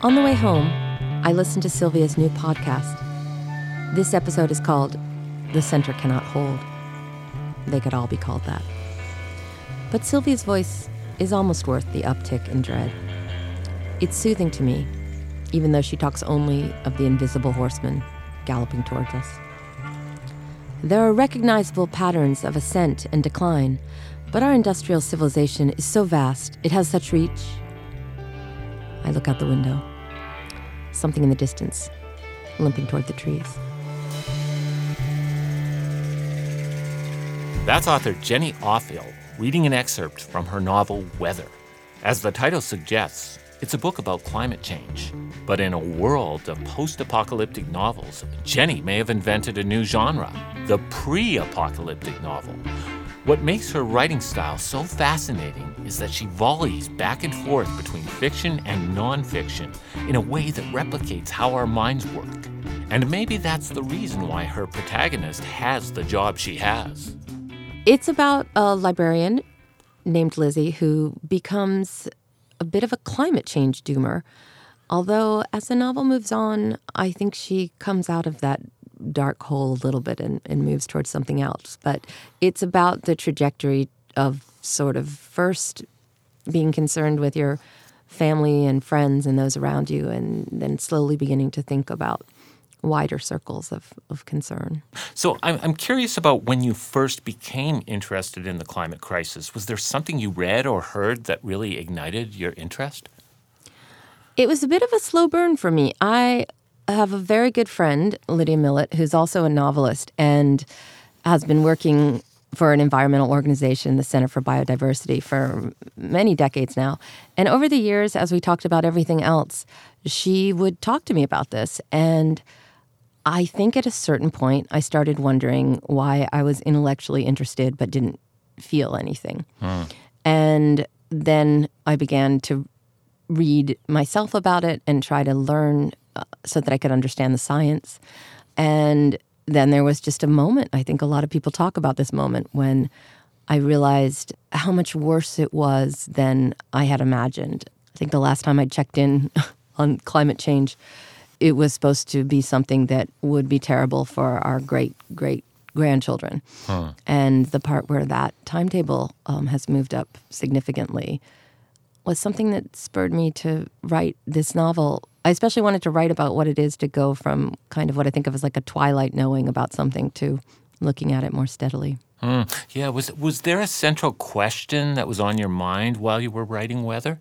On the way home, I listened to Sylvia's new podcast. This episode is called The Center Cannot Hold. They could all be called that. But Sylvia's voice is almost worth the uptick in dread. It's soothing to me, even though she talks only of the invisible horseman galloping towards us. There are recognizable patterns of ascent and decline, but our industrial civilization is so vast, it has such reach. I look out the window. Something in the distance, limping toward the trees. That's author Jenny Offill reading an excerpt from her novel Weather. As the title suggests, it's a book about climate change. But in a world of post-apocalyptic novels, Jenny may have invented a new genre, the pre-apocalyptic novel. What makes her writing style so fascinating is that she volleys back and forth between fiction and nonfiction in a way that replicates how our minds work. And maybe that's the reason why her protagonist has the job she has. It's about a librarian named Lizzie who becomes a bit of a climate change doomer. Although, as the novel moves on, I think she comes out of that dark hole a little bit and moves towards something else. But it's about the trajectory of sort of first being concerned with your family and friends and those around you, and then slowly beginning to think about wider circles of concern. So I'm curious about when you first became interested in the climate crisis. Was there something you read or heard that really ignited your interest? It was a bit of a slow burn for me. I have a very good friend, Lydia Millett, who's also a novelist and has been working for an environmental organization, the Center for Biodiversity, for many decades now. And over the years, as we talked about everything else, she would talk to me about this. And I think at a certain point, I started wondering why I was intellectually interested but didn't feel anything. And then I began to read myself about it and try to learn so that I could understand the science. And then there was just a moment, I think a lot of people talk about this moment, when I realized how much worse it was than I had imagined. I think the last time I checked in on climate change, it was supposed to be something that would be terrible for our great-great-grandchildren. And the part where that timetable has moved up significantly was something that spurred me to write this novel. I especially wanted to write about what it is to go from kind of what I think of as like a twilight knowing about something to looking at it more steadily. Yeah, was there a central question that was on your mind while you were writing Weather?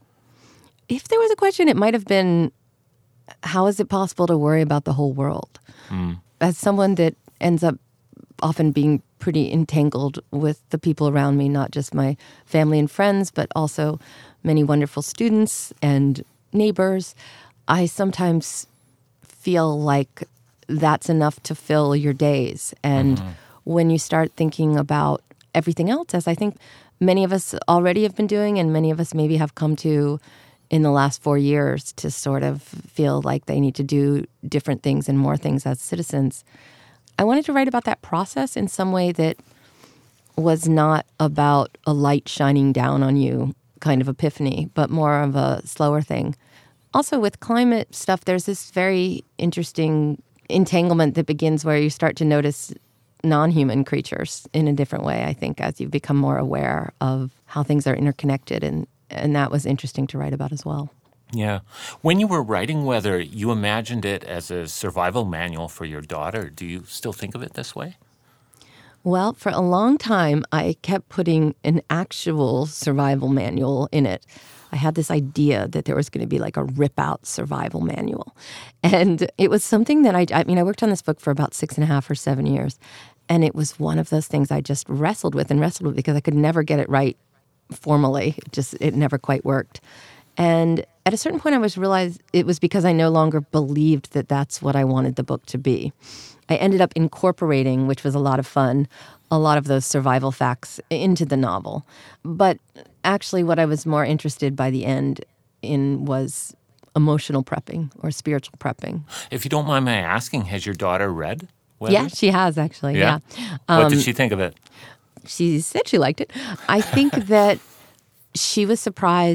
If there was a question, it might have been, how is it possible to worry about the whole world? As someone that ends up often being pretty entangled with the people around me, not just my family and friends, but also many wonderful students and neighbors, I sometimes feel like that's enough to fill your days. And when you start thinking about everything else, as I think many of us already have been doing and many of us maybe have come to in the last 4 years to sort of feel like they need to do different things and more things as citizens, I wanted to write about that process in some way that was not about a light shining down on you kind of epiphany, but more of a slower thing. Also, with climate stuff, there's this very interesting entanglement that begins where you start to notice non-human creatures in a different way, I think, as you become more aware of how things are interconnected. And that was interesting to write about as well. Yeah. When you were writing Weather, you imagined it as a survival manual for your daughter. Do you still think of it this way? Well, for a long time, I kept putting an actual survival manual in it. I had this idea that there was going to be like a rip-out survival manual. And it was something that I worked on this book for about 6.5 or 7 years. And it was one of those things I just wrestled with because I could never get it right formally. It never quite worked. And at a certain point, I realized it was because I no longer believed that that's what I wanted the book to be. I ended up incorporating, which was a lot of fun, a lot of those survival facts into the novel. But actually what I was more interested by the end in was emotional prepping or spiritual prepping. If you don't mind my asking, has your daughter read Weather? Yeah, she has actually, yeah. What did she think of it? She said she liked it. I think that she was surprised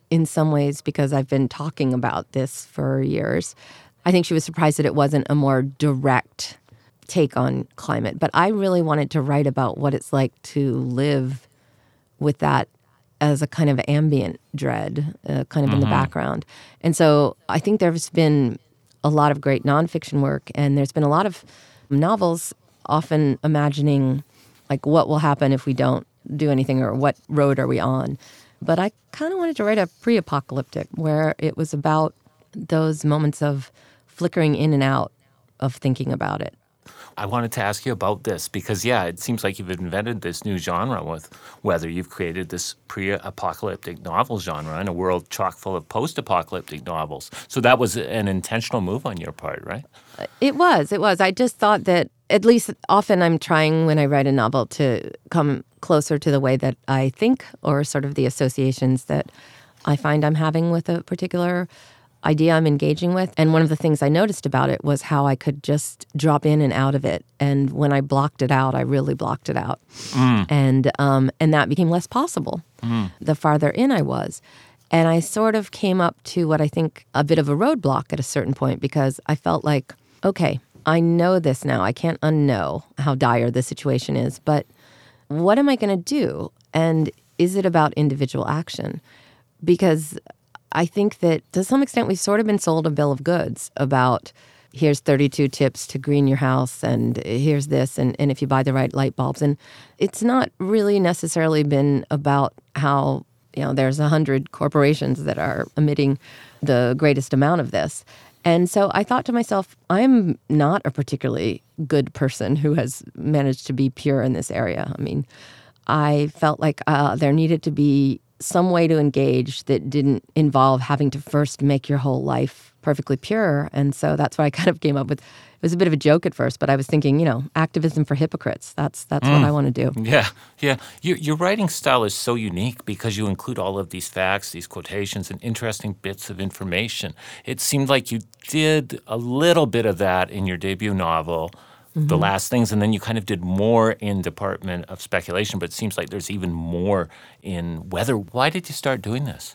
in some ways, because I've been talking about this for years, I think she was surprised that it wasn't a more direct take on climate. But I really wanted to write about what it's like to live with that as a kind of ambient dread, kind of in the background. And so I think there's been a lot of great nonfiction work, and there's been a lot of novels often imagining, like, what will happen if we don't do anything, or what road are we on. But I kind of wanted to write a pre-apocalyptic where it was about those moments of flickering in and out of thinking about it. I wanted to ask you about this because, it seems like you've invented this new genre with Weather. You've created this pre-apocalyptic novel genre in a world chock full of post-apocalyptic novels. So that was an intentional move on your part, right? It was. I just thought that, at least often I'm trying when I write a novel to come closer to the way that I think, or sort of the associations that I find I'm having with a particular idea I'm engaging with. And one of the things I noticed about it was how I could just drop in and out of it. And when I blocked it out, I really blocked it out. And that became less possible the farther in I was. And I sort of came up to what I think a bit of a roadblock at a certain point, because I felt like, okay, I know this now. I can't unknow how dire the situation is. But what am I going to do? And is it about individual action? Because I think that to some extent we've sort of been sold a bill of goods about, here's 32 tips to green your house, and here's this, and if you buy the right light bulbs. And it's not really necessarily been about how, there's 100 corporations that are emitting the greatest amount of this. And so I thought to myself, I'm not a particularly good person who has managed to be pure in this area. I mean, I felt like there needed to be some way to engage that didn't involve having to first make your whole life perfectly pure. And so that's what I kind of came up with. It was a bit of a joke at first, but I was thinking, activism for hypocrites. That's what I want to do. Yeah. Your writing style is so unique because you include all of these facts, these quotations, and interesting bits of information. It seemed like you did a little bit of that in your debut novel, The Last Things, and then you kind of did more in Department of Speculation, but it seems like there's even more in Weather. Why did you start doing this?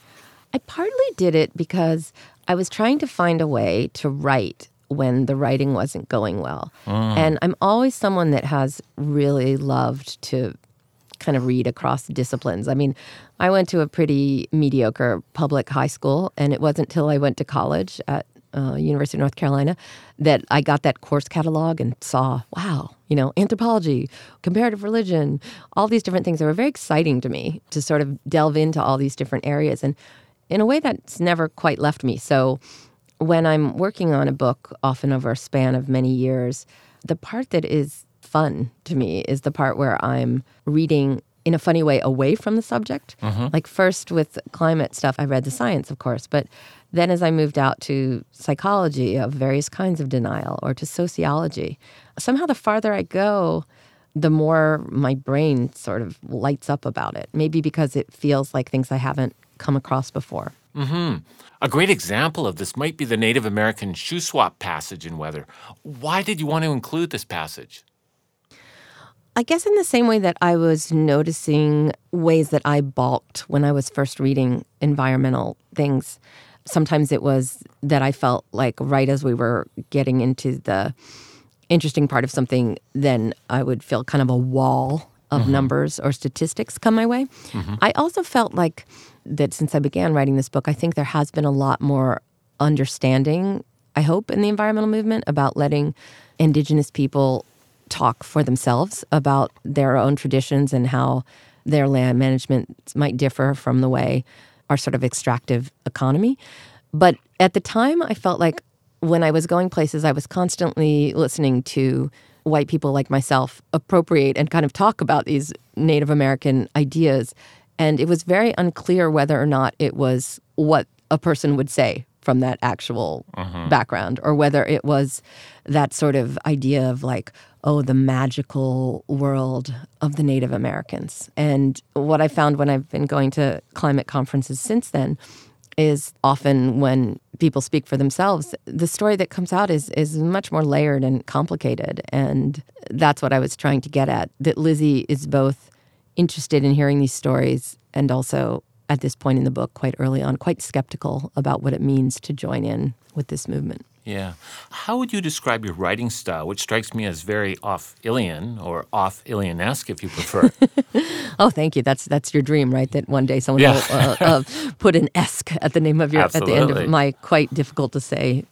I partly did it because I was trying to find a way to write when the writing wasn't going well. And I'm always someone that has really loved to kind of read across disciplines. I mean, I went to a pretty mediocre public high school, and it wasn't until I went to college at University of North Carolina that I got that course catalog and saw, wow, anthropology, comparative religion, all these different things that were very exciting to me to sort of delve into all these different areas. And in a way, that's never quite left me. So when I'm working on a book, often over a span of many years, the part that is fun to me is the part where I'm reading in a funny way away from the subject. Like first with climate stuff, I read the science, of course, but then as I moved out to psychology of various kinds of denial, or to sociology, somehow the farther I go, the more my brain sort of lights up about it. Maybe because it feels like things I haven't come across before. A great example of this might be the Native American shoe swap passage in Weather. Why did you want to include this passage? I guess in the same way that I was noticing ways that I balked when I was first reading environmental things. Sometimes it was that I felt like right as we were getting into the interesting part of something, then I would feel kind of a wall of numbers or statistics come my way. I also felt like that since I began writing this book, I think there has been a lot more understanding, I hope, in the environmental movement about letting Indigenous people talk for themselves about their own traditions and how their land management might differ from the way our sort of extractive economy. But at the time, I felt like when I was going places, I was constantly listening to white people like myself appropriate and kind of talk about these Native American ideas. And it was very unclear whether or not it was what a person would say from that actual background, or whether it was that sort of idea of like, oh, the magical world of the Native Americans. And what I found when I've been going to climate conferences since then is often when people speak for themselves, the story that comes out is much more layered and complicated. And that's what I was trying to get at, that Lizzie is both interested in hearing these stories and also at this point in the book, quite early on, quite skeptical about what it means to join in with this movement. Yeah. How would you describe your writing style, which strikes me as very off-Ilian or off-Ilian-esque, if you prefer? Oh, thank you. That's your dream, right? That one day someone will put an esque at the name of at the end of my quite difficult to say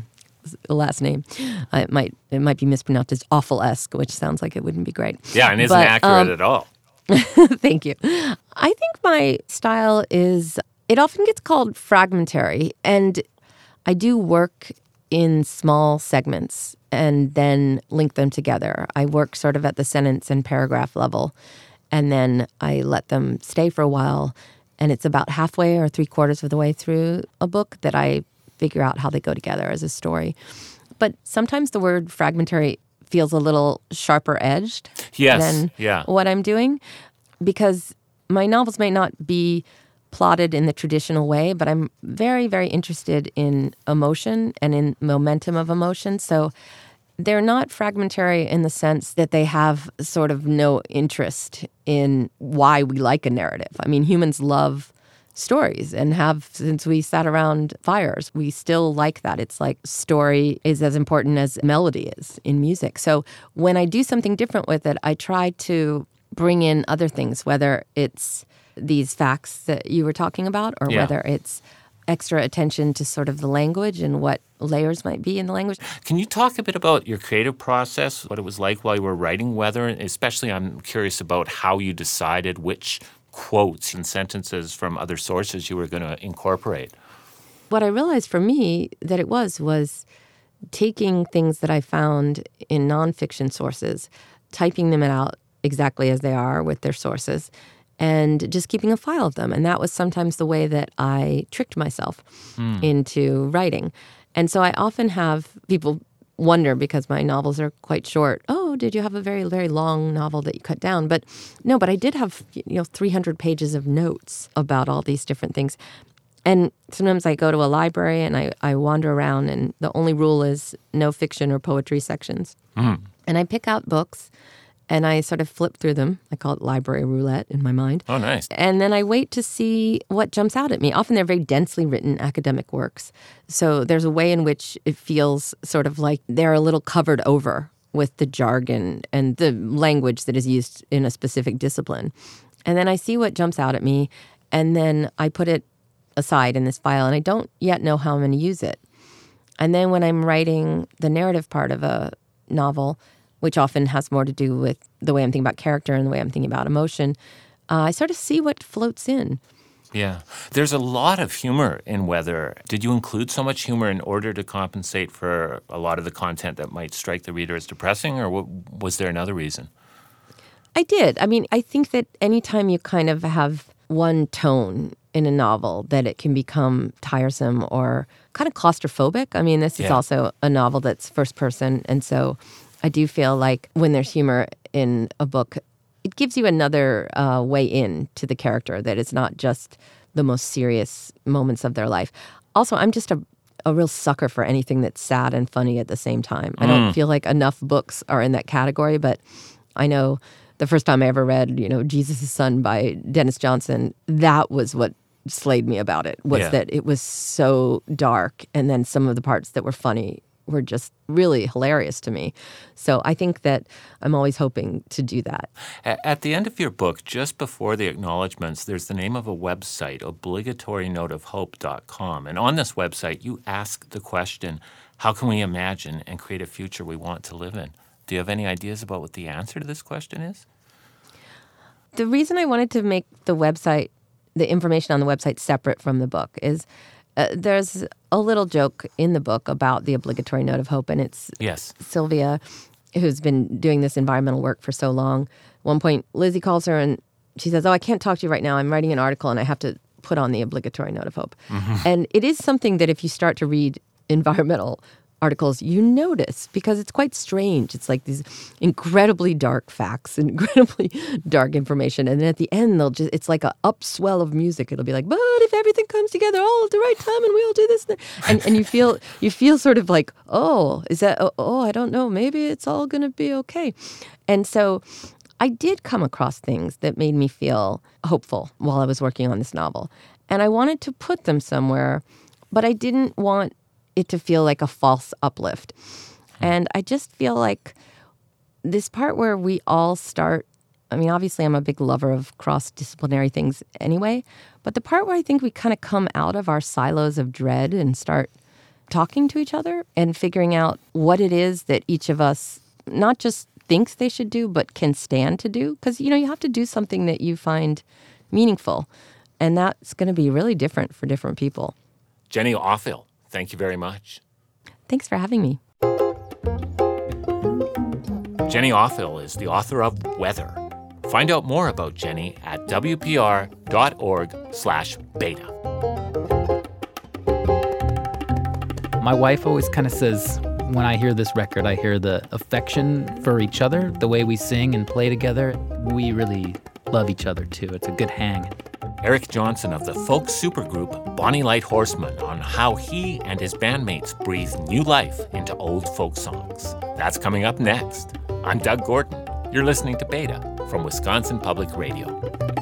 last name. It might be mispronounced as awful-esque, which sounds like it wouldn't be great. Yeah, and isn't accurate at all. Thank you. I think my style it often gets called fragmentary, and I do work in small segments and then link them together. I work sort of at the sentence and paragraph level, and then I let them stay for a while, and it's about halfway or 3/4 of the way through a book that I figure out how they go together as a story. But sometimes the word fragmentary feels a little sharper edged than what I'm doing, because my novels may not be plotted in the traditional way, but I'm very, very interested in emotion and in momentum of emotion. So they're not fragmentary in the sense that they have sort of no interest in why we like a narrative. I mean, humans love stories and have since we sat around fires. We still like that. It's like story is as important as melody is in music. So when I do something different with it, I try to bring in other things, whether it's these facts that you were talking about or whether it's extra attention to sort of the language and what layers might be in the language. Can you talk a bit about your creative process, what it was like while you were writing Weather? Especially I'm curious about how you decided which quotes and sentences from other sources you were going to incorporate. What I realized for me that it was taking things that I found in nonfiction sources, typing them out exactly as they are with their sources, and just keeping a file of them. And that was sometimes the way that I tricked myself into writing. And so I often have people wonder, because my novels are quite short, oh, did you have a very, very long novel that you cut down? But no, but I did have 300 pages of notes about all these different things. And sometimes I go to a library and I wander around, and the only rule is no fiction or poetry sections. And I pick out books and I sort of flip through them. I call it library roulette in my mind. Oh, nice. And then I wait to see what jumps out at me. Often they're very densely written academic works. So there's a way in which it feels sort of like they're a little covered over with the jargon and the language that is used in a specific discipline. And then I see what jumps out at me, and then I put it aside in this file, and I don't yet know how I'm going to use it. And then when I'm writing the narrative part of a novel, which often has more to do with the way I'm thinking about character and the way I'm thinking about emotion, I sort of see what floats in. Yeah. There's a lot of humor in Weather. Did you include so much humor in order to compensate for a lot of the content that might strike the reader as depressing, or was there another reason? I did. I mean, I think that anytime you kind of have one tone in a novel, that it can become tiresome or kind of claustrophobic. I mean, this is also a novel that's first person, and so I do feel like when there's humor in a book, it gives you another way in to the character, that it's not just the most serious moments of their life. Also, I'm just a real sucker for anything that's sad and funny at the same time. I don't feel like enough books are in that category, but I know the first time I ever read, Jesus' Son by Dennis Johnson, that was what slayed me about it, was that it was so dark, and then some of the parts that were funny were just really hilarious to me. So I think that I'm always hoping to do that. At the end of your book, just before the acknowledgments, there's the name of a website, obligatorynoteofhope.com. And on this website, you ask the question, how can we imagine and create a future we want to live in? Do you have any ideas about what the answer to this question is? The reason I wanted to make the information on the website separate from the book is there's a little joke in the book about the obligatory note of hope, and it's Sylvia, who's been doing this environmental work for so long. At one point, Lizzie calls her and she says, I can't talk to you right now. I'm writing an article and I have to put on the obligatory note of hope. And it is something that if you start to read environmental articles, you notice, because it's quite strange. It's like these incredibly dark facts, incredibly dark information. And then at the end, it's like an upswell of music. It'll be like, but if everything comes together all at the right time and we all do this. And you feel sort of like, I don't know, maybe it's all going to be okay. And so I did come across things that made me feel hopeful while I was working on this novel. And I wanted to put them somewhere, but I didn't want it to feel like a false uplift. And I just feel like this part where we all start, I mean, obviously I'm a big lover of cross-disciplinary things anyway, but the part where I think we kind of come out of our silos of dread and start talking to each other and figuring out what it is that each of us not just thinks they should do, but can stand to do. Because, you have to do something that you find meaningful. And that's going to be really different for different people. Jenny Offill, thank you very much. Thanks for having me. Jenny Offill is the author of Weather. Find out more about Jenny at wpr.org/beta. My wife always kind of says, when I hear this record, I hear the affection for each other, the way we sing and play together. We really love each other, too. It's a good hang. Eric Johnson of the folk supergroup Bonnie Light Horseman on how he and his bandmates breathe new life into old folk songs. That's coming up next. I'm Doug Gordon. You're listening to Beta from Wisconsin Public Radio.